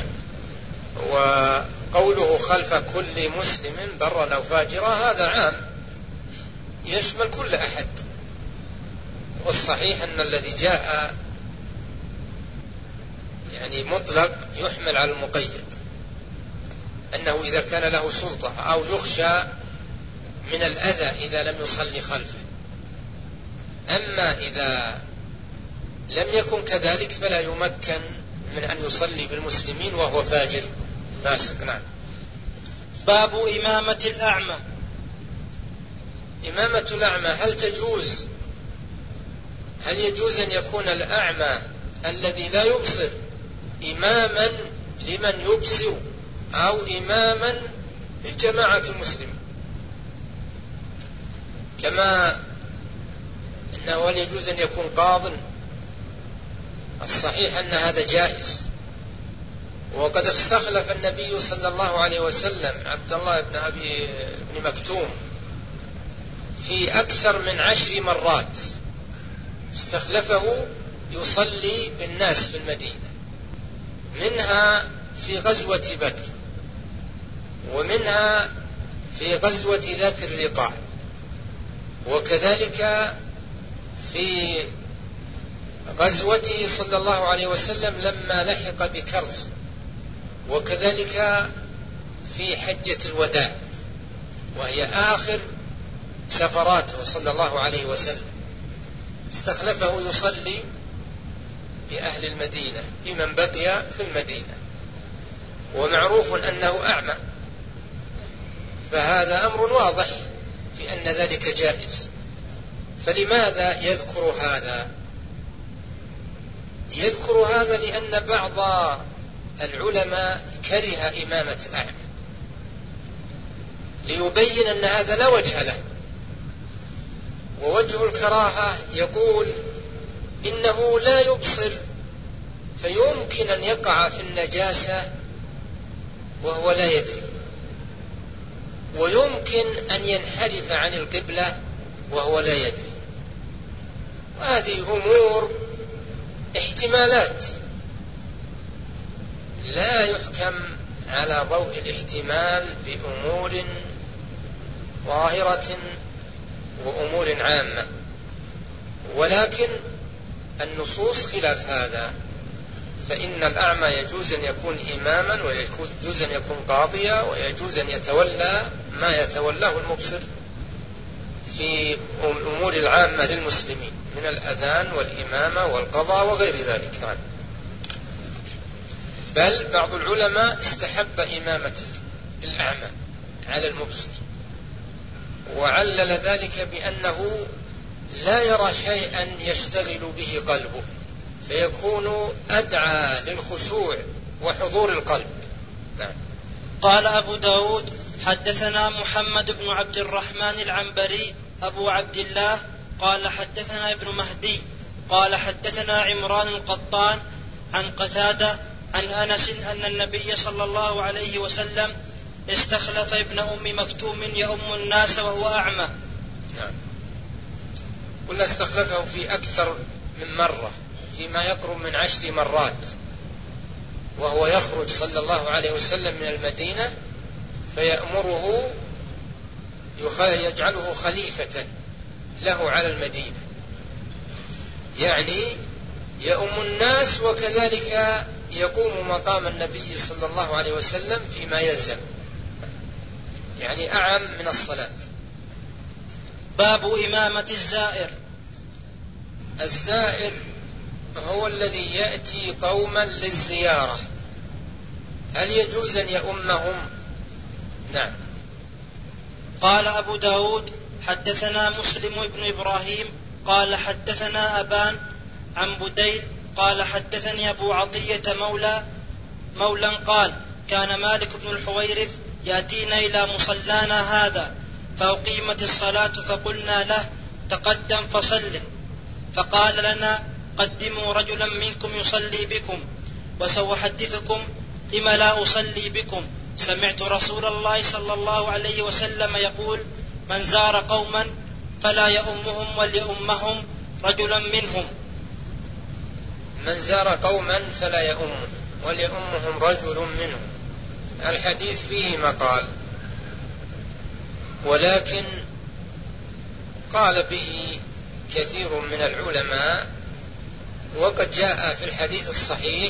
[SPEAKER 2] وقوله خلف كل مسلم برا أو فاجرا هذا عام يشمل كل أحد، والصحيح أن الذي جاء يعني مطلق يحمل على المقيد، أنه إذا كان له سلطة أو يخشى من الأذى إذا لم يصلي خلفه. أما إذا لم يكن كذلك فلا يمكن من أن يصلي بالمسلمين وهو فاجر فاسق. نعم.
[SPEAKER 1] باب إمامة الأعمى.
[SPEAKER 2] إمامة الأعمى هل تجوز؟ هل يجوز أن يكون الأعمى الذي لا يبصر إماما لمن يبصر أو إماما لجماعة المسلمين؟ كما أنه هل يجوز أن يكون قاض؟ الصحيح أن هذا جائز، وقد استخلف النبي صلى الله عليه وسلم عبد الله بن أبي بن مكتوم في أكثر من عشر مرات، استخلفه يصلي بالناس في المدينة، منها في غزوة بدر، ومنها في غزوة ذات الرقاع، وكذلك في غزوته صلى الله عليه وسلم لما لحق بكرز، وكذلك في حجة الوداع وهي آخر سفراته صلى الله عليه وسلم، استخلفه يصلي بأهل المدينة بمن بقي في المدينة، ومعروف أنه أعمى، فهذا أمر واضح في أن ذلك جائز. فلماذا يذكر هذا؟ يذكر هذا لأن بعض العلماء كره إمامة الأعمى، ليبين أن هذا لا وجه له. ووجه الكراهة يقول إنه لا يبصر، فيمكن أن يقع في النجاسة وهو لا يدري، ويمكن أن ينحرف عن القبلة وهو لا يدري. وهذه أمور احتمالات، لا يحكم على ضوء الاحتمال بأمور ظاهرة وأمور عامة، ولكن النصوص خلاف هذا. فإن الأعمى يجوز أن يكون إماما، ويجوز أن يكون قاضيا، ويجوز أن يتولى ما يتولاه المبصر في الأمور العامة للمسلمين من الأذان والإمامة والقضاء وغير ذلك. نعم. بل بعض العلماء استحب إمامة الأعمى على المبصر، وعلل ذلك بأنه لا يرى شيئا يشتغل به قلبه، فيكون أدعى للخشوع وحضور القلب. نعم.
[SPEAKER 1] قال أبو داود حدثنا محمد بن عبد الرحمن العنبري أبو عبد الله قال حدثنا ابن مهدي قال حدثنا عمران القطان عن قتادة عن أنس أن النبي صلى الله عليه وسلم استخلف ابن أم مكتوم يؤم الناس وهو أعمى.
[SPEAKER 2] نعم. قلنا استخلفه في أكثر من مرة، فيما يقرب من عشر مرات، وهو يخرج صلى الله عليه وسلم من المدينة فيأمره يجعله خليفة له على المدينة، يعني يؤم الناس وكذلك يقوم مقام النبي صلى الله عليه وسلم فيما يلزم، يعني أعم من الصلاة.
[SPEAKER 1] باب إمامة الزائر.
[SPEAKER 2] الزائر هو الذي يأتي قوما للزيارة، هل يجوز أن يؤمهم؟ نعم.
[SPEAKER 1] قال أبو داود حدثنا مسلم بن إبراهيم قال حدثنا أبان عن بديل قال حدثني أبو عطية مولى مولى قال كان مالك بن الحويرث يأتينا إلى مصلانا هذا فأقيمت الصلاة فقلنا له تقدم فصله، فقال لنا قدموا رجلا منكم يصلي بكم وسأحدثكم لما لا أصلي بكم. سمعت رسول الله صلى الله عليه وسلم يقول من زار قوما فلا يؤمهم وليؤمهم رجلا منهم.
[SPEAKER 2] من زار قوما فلا يؤمهم وليؤمهم رجل منهم. الحديث فيه مقال، ولكن قال به كثير من العلماء، وقد جاء في الحديث الصحيح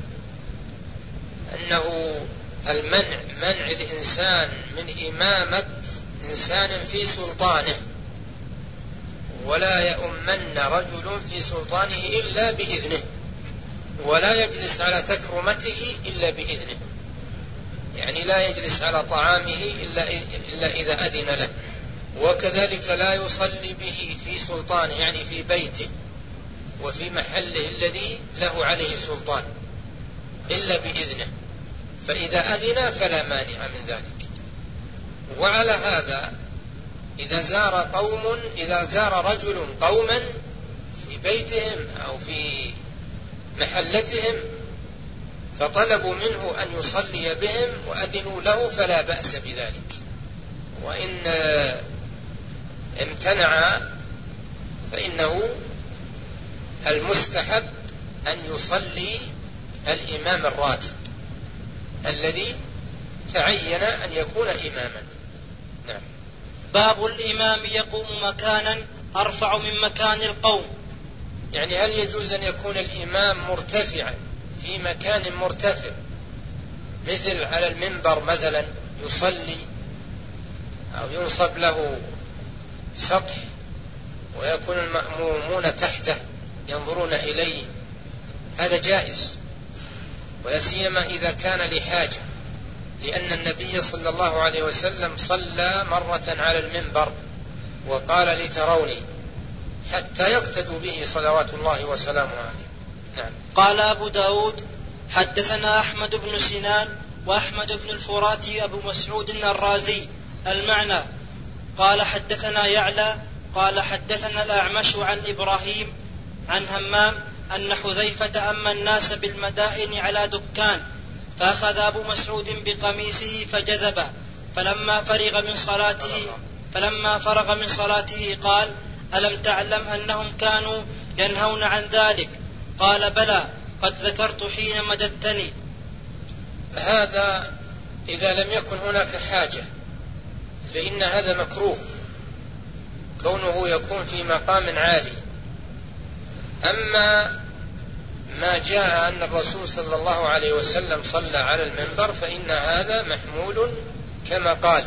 [SPEAKER 2] أنه المنع منع الإنسان من إمامة إنسان في سلطانه، ولا يؤمن رجل في سلطانه إلا بإذنه، ولا يجلس على تكرمته إلا بإذنه، يعني لا يجلس على طعامه إلا, إلا إذا أذن له، وكذلك لا يصلي به في سلطانه يعني في بيته وفي محله الذي له عليه سلطان إلا بإذنه، فإذا أذن فلا مانع من ذلك. وعلى هذا إذا زار قوم إذا زار رجل قوما في بيتهم أو في محلتهم فطلبوا منه أن يصلي بهم وأذنوا له فلا بأس بذلك، وإن امتنع فإنه المستحب أن يصلي الإمام الراتب الذي تعين أن يكون إماما. نعم.
[SPEAKER 1] باب الإمام يقوم مكانا أرفع من مكان القوم.
[SPEAKER 2] يعني هل يجوز أن يكون الإمام مرتفعا في مكان مرتفع مثل على المنبر مثلا يصلي، أو ينصب له سطح ويكون المأمومون تحته ينظرون إليه؟ هذا جائز، ولا سيما إذا كان لحاجة، لأن النبي صلى الله عليه وسلم صلى مرة على المنبر وقال لتروني حتى يقتدوا به صلوات الله وسلامه عليه. نعم.
[SPEAKER 1] قال أبو داود حدثنا أحمد بن سنان وأحمد بن الفراتي أبو مسعود الرازي المعنى. قال حدثنا يعلى قال حدثنا الأعمش عن إبراهيم عن همام أن حذيفة أما الناس بالمدائن على دكان فأخذ أبو مسعود بقميصه فجذبه فلما فرغ من صلاته فلما فرغ من صلاته قال ألم تعلم أنهم كانوا ينهون عن ذلك؟ قال بلى قد ذكرت حين مددتني.
[SPEAKER 2] هذا إذا لم يكن هناك حاجة فإن هذا مكروه كونه يكون في مقام عالي. أما ما جاء أن الرسول صلى الله عليه وسلم صلى على المنبر فإن هذا محمول كما قال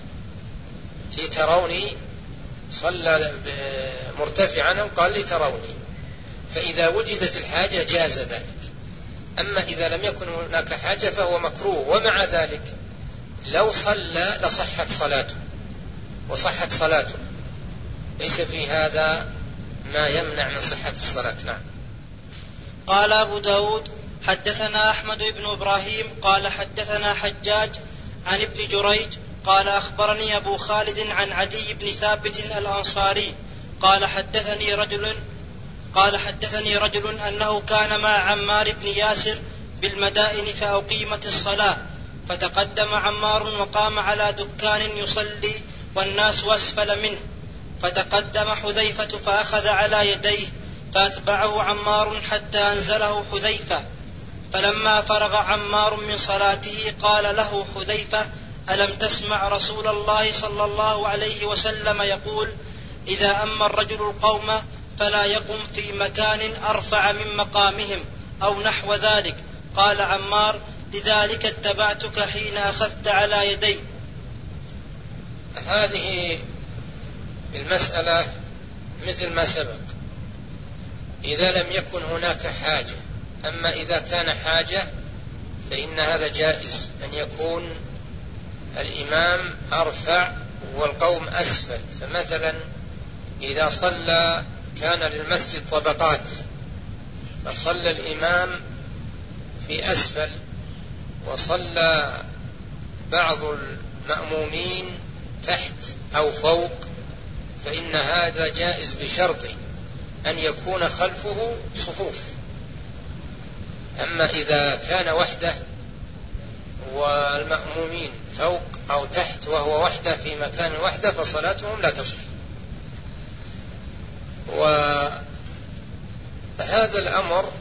[SPEAKER 2] لتروني، صلى مرتفعا وقال لتروني، فإذا وجدت الحاجة جاز ذلك. أما إذا لم يكن هناك حاجة فهو مكروه. ومع ذلك لو صلى لصحت صلاته وصحت صلاته، ليس في هذا ما يمنع من صحة الصلاة. نعم.
[SPEAKER 1] قال أبو داود حدثنا أحمد بن إبراهيم قال حدثنا حجاج عن ابن جريج قال أخبرني أبو خالد عن عدي بن ثابت الأنصاري قال حدثني رجل قال حدثني رجل أنه كان مع عمار بن ياسر بالمدائن فأقيمت الصلاة فتقدم عمار وقام على دكان يصلي والناس أسفل منه، فتقدم حذيفة فأخذ على يديه فأتبعه عمار حتى أنزله حذيفة. فلما فرغ عمار من صلاته قال له حذيفة ألم تسمع رسول الله صلى الله عليه وسلم يقول إذا أما الرجل القوم فلا يقم في مكان أرفع من مقامهم أو نحو ذلك؟ قال عمار لذلك اتبعتك حين أخذت على يدي.
[SPEAKER 2] هذه المسألة مثل ما سبق إذا لم يكن هناك حاجة. أما إذا كان حاجة فإن هذا جائز أن يكون الإمام أرفع والقوم أسفل. فمثلا إذا صلى كان للمسجد طبقات فصلى الإمام في أسفل وصلى بعض المأمومين تحت أو فوق فإن هذا جائز بشرط أن يكون خلفه صفوف. أما إذا كان وحده والمأمومين فوق أو تحت وهو وحده في مكان وحده فصلاتهم لا تصح. وهذا الأمر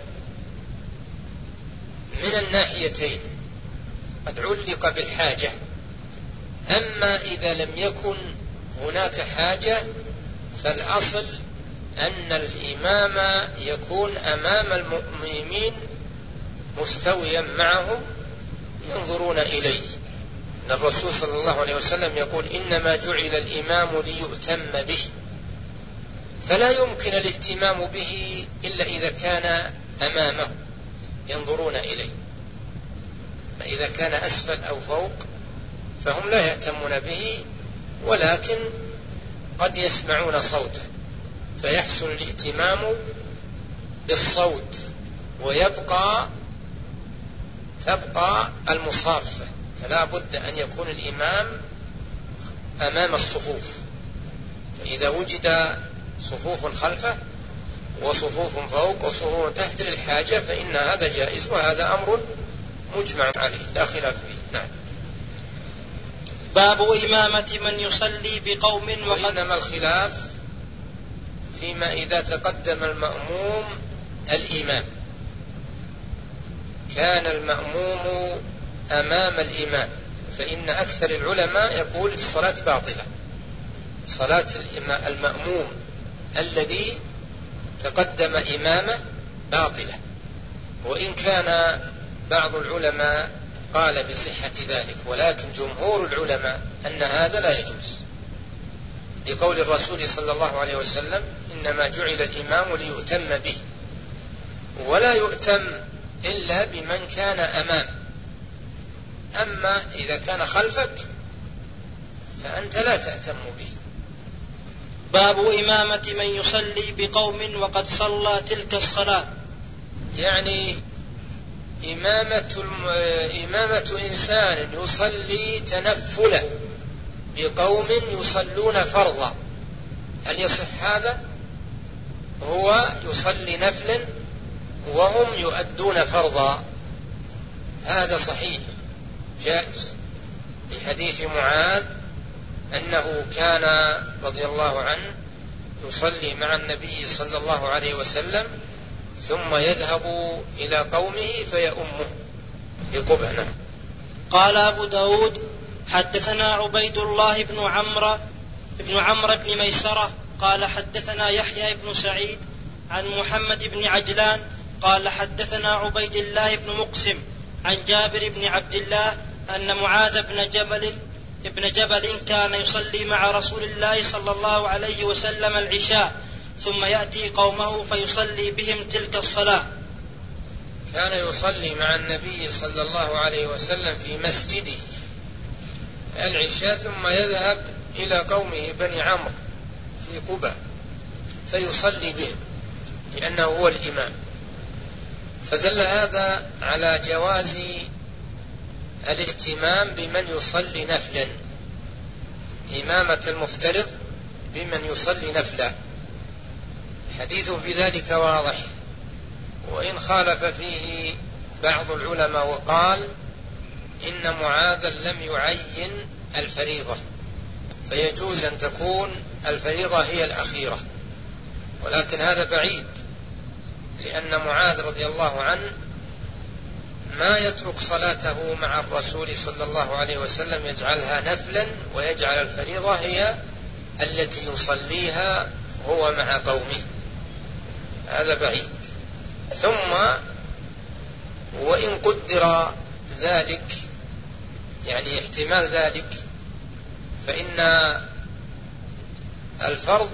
[SPEAKER 2] من الناحيتين قد علق بالحاجة. أما إذا لم يكن هناك حاجة فالأصل أن الإمام يكون أمام المؤمنين مستويا معهم ينظرون إليه. أن الرسول صلى الله عليه وسلم يقول إنما جعل الإمام ليؤتم به، فلا يمكن الائتمام به إلا إذا كان أمامه ينظرون إليه. فإذا كان أسفل أو فوق فهم لا يهتمون به، ولكن قد يسمعون صوته فيحصل الائتمام بالصوت ويبقى تبقى المصافة. فلا بد أن يكون الإمام أمام الصفوف. فإذا وجد صفوف خلفه وصفوف فوق وصفوف تحت للحاجة فإن هذا جائز، وهذا أمر مجمع عليه لا خلاف فيه. نعم.
[SPEAKER 1] باب إمامة من يصلي بقوم وقد
[SPEAKER 2] وإنما الخلاف فيما إذا تقدم المأموم الإمام كان المأموم أمام الإمام، فإن أكثر العلماء يقول الصلاة باطلة. صلاة المأموم الذي تقدم إمامه باطلة، وإن كان بعض العلماء قال بصحة ذلك، ولكن جمهور العلماء أن هذا لا يجوز، لقول الرسول صلى الله عليه وسلم إنما جعل الإمام ليؤتم به، ولا يؤتم إلا بمن كان أمام. أما إذا كان خلفك فأنت لا تهتم به.
[SPEAKER 1] باب إمامة من يصلي بقوم وقد صلى تلك الصلاة.
[SPEAKER 2] يعني إمامة, إمامة إنسان يصلي تنفلا بقوم يصلون فرضا، هل يصح هذا؟ هو يصلي نفلا وهم يؤدون فرضا، هذا صحيح جائز، لحديث معاذ أنه كان رضي الله عنه يصلي مع النبي صلى الله عليه وسلم ثم يذهب إلى قومه فيؤمه بقبة.
[SPEAKER 1] قال أبو داود حدثنا عبيد الله بن عمرو بن عمرو بن ميسرة قال حدثنا يحيى بن سعيد عن محمد بن عجلان قال حدثنا عبيد الله بن مقسم عن جابر بن عبد الله أن معاذ بن جبل ابن جبل كان يصلي مع رسول الله صلى الله عليه وسلم العشاء ثم يأتي قومه فيصلي بهم تلك الصلاة.
[SPEAKER 2] كان يصلي مع النبي صلى الله عليه وسلم في مسجده العشاء ثم يذهب إلى قومه بني عمرو في قبة فيصلي بهم لأنه هو الإمام. فدل هذا على جواز الائتمام بمن يصلي نفلا، إمامة المفترض بمن يصلي نفلا، حديث في ذلك واضح، وإن خالف فيه بعض العلماء وقال إن معاذا لم يعين الفريضة فيجوز أن تكون الفريضة هي الأخيرة، ولكن هذا بعيد، لأن معاذ رضي الله عنه ما يترك صلاته مع الرسول صلى الله عليه وسلم يجعلها نفلا ويجعل الفريضة هي التي يصليها هو مع قومه، هذا بعيد. ثم وإن قدر ذلك يعني احتمال ذلك فإن الفرض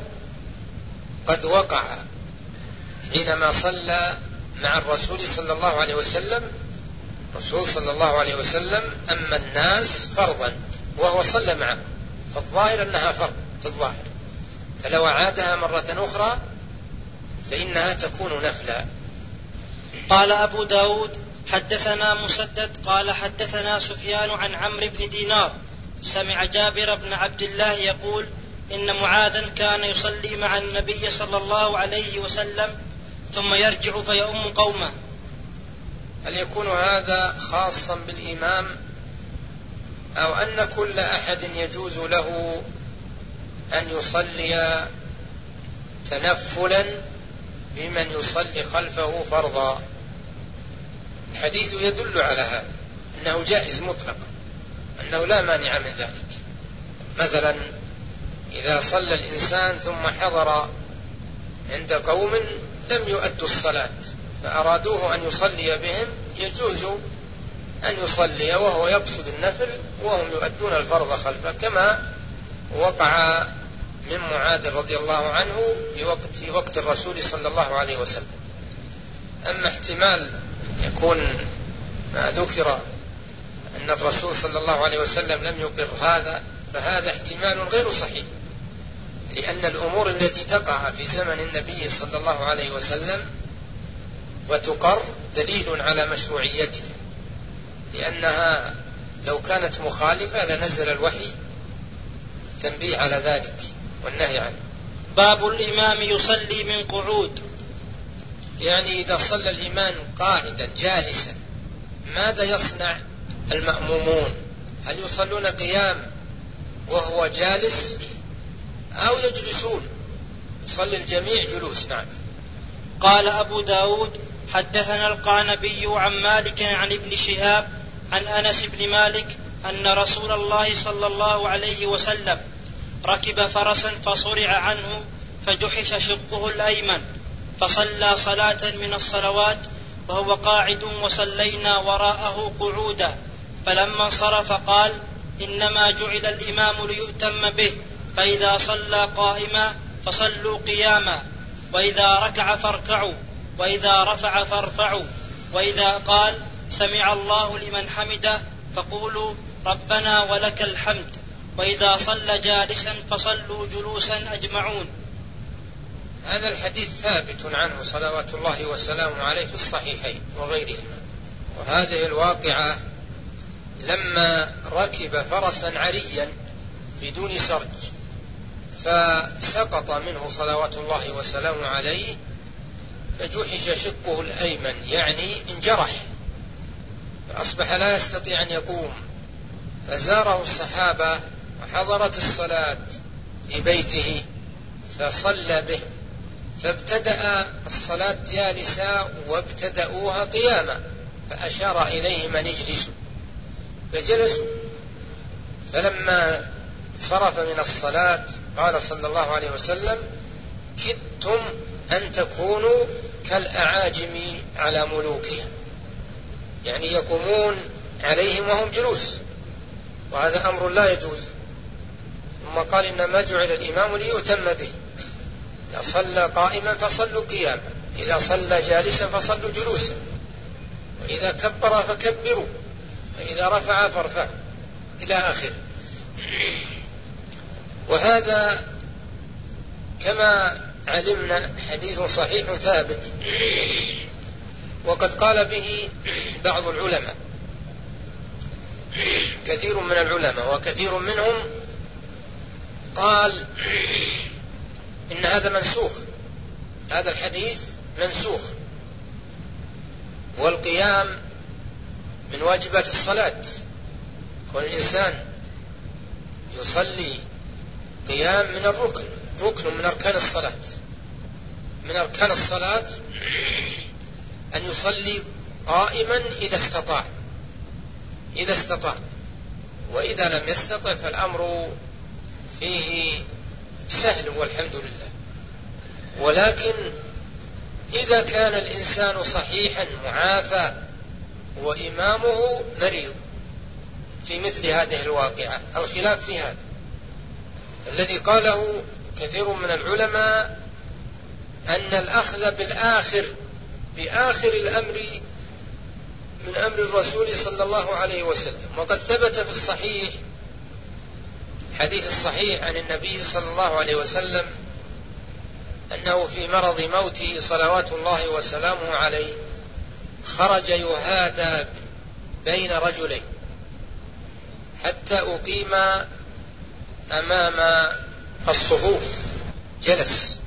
[SPEAKER 2] قد وقع حينما صلى مع الرسول صلى الله عليه وسلم، الرسول صلى الله عليه وسلم أما الناس فرضا وهو صلى معه، فالظاهر أنها فرض في الظاهر، فلو عادها مرة أخرى فإنها تكون نفلا.
[SPEAKER 1] قال أبو داود حدثنا مسدد قال حدثنا سفيان عن عمرو بن دينار سمع جابر بن عبد الله يقول إن معاذا كان يصلي مع النبي صلى الله عليه وسلم ثم يرجع فيؤم قومه.
[SPEAKER 2] هل يكون هذا خاصا بالإمام أو أن كل أحد يجوز له أن يصلي تنفلا بمن يصلي خلفه فرضا؟ الحديث يدل على هذا، أنه جائز مطلق، أنه لا مانع من ذلك. مثلا إذا صلى الإنسان ثم حضر عند قوم لم يؤدوا الصلاة فأرادوه أن يصلي بهم، يجوز أن يصلي وهو يقصد النفل وهم يؤدون الفرض خلفه، كما وقع من معاذ رضي الله عنه في وقت الرسول صلى الله عليه وسلم. أما احتمال يكون ما ذكر أن الرسول صلى الله عليه وسلم لم يقر هذا، فهذا احتمال غير صحيح، لأن الأمور التي تقع في زمن النبي صلى الله عليه وسلم وتقر دليل على مشروعيته، لأنها لو كانت مخالفة لنزل الوحي التنبيه على ذلك والنهي عنه.
[SPEAKER 1] باب الإمام يصلي من قعود،
[SPEAKER 2] يعني إذا صلى الإمام قاعدا جالسا ماذا يصنع المأمومون؟ هل يصلون قيام وهو جالس أو يجلسون؟ يصلي الجميع جلوس. نعم.
[SPEAKER 1] قال أبو داود حدثنا القعنبي عن مالك عن ابن شهاب عن أنس بن مالك أن رسول الله صلى الله عليه وسلم ركب فرسا فصرع عنه فجحش شقه الأيمن فصلى صلاة من الصلوات وهو قاعد وصلينا وراءه قعودا، فلما انصرف قال إنما جعل الإمام ليؤتم به، فإذا صلى قائما فصلوا قياما، وإذا ركع فاركعوا، وإذا رفع فارفعوا، وإذا قال سمع الله لمن حمده فقولوا ربنا ولك الحمد، وإذا صلى جالسا فصلوا جلوسا أجمعون.
[SPEAKER 2] هذا الحديث ثابت عنه صلوات الله وسلامه عليه في الصحيحين وغيرهما. وهذه الواقعة لما ركب فرسا عريا بدون سرج فسقط منه صلوات الله وسلامه عليه فجحش شقه الأيمن، يعني انجرح فأصبح لا يستطيع أن يقوم، فزاره الصحابة وحضرت الصلاة في بيته فصلى به، فابتدأ الصلاة جالسا وابتدأوها قياما، فأشار إليهم أن يجلسوا فجلسوا. فلما صرف من الصلاة قال صلى الله عليه وسلم كدتم أن تكونوا كالأعاجم على ملوكهم، يعني يقومون عليهم وهم جلوس، وهذا أمر لا يجوز. ثم قال إنما جعل الإمام ليؤتم به، إذا صلى قائما فصلوا قياما، إذا صلى جالسا فصلوا جلوسا، وإذا كبر فكبروا، وإذا رفع فارفعوا إلى آخر. وهذا كما علمنا حديث صحيح ثابت، وقد قال به بعض العلماء، كثير من العلماء، وكثير منهم قال إن هذا منسوخ، هذا الحديث منسوخ، والقيام من واجبات الصلاة، كون الإنسان يصلي قيام من الركن، ركن من أركان الصلاة، من أركان الصلاة أن يصلي قائما إذا استطاع، إذا استطاع، وإذا لم يستطع فالأمر فيه سهل والحمد لله. ولكن إذا كان الإنسان صحيحا معافى وإمامه مريض في مثل هذه الواقعة، الخلاف في هذا الذي قاله كثير من العلماء، أن الأخذ بالآخر بآخر الأمر من أمر الرسول صلى الله عليه وسلم. وقد ثبت في الصحيح حديث الصحيح عن النبي صلى الله عليه وسلم أنه في مرض موته صلوات الله وسلامه عليه خرج يهادى بين رجلين حتى أقيم أمام الصفوف، جلس